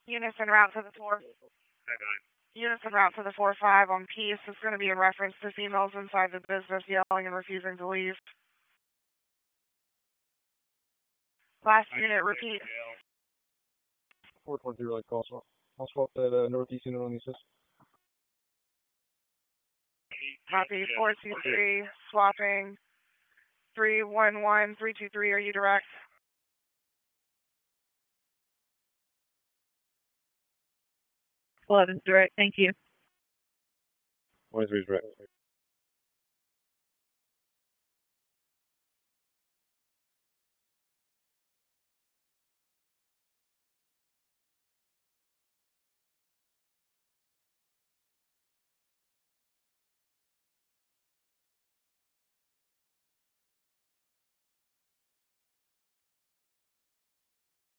Units en route to the 4. Units en route to the 4-5 on Peace. It's going to be in reference to females inside the business yelling and refusing to leave. Last unit, repeat. 420 Lake Oswald. I'll swap that northeast unit on the assist. Copy, 423, swapping. 311, 323, are you direct? 11's direct, thank you. 23 is direct.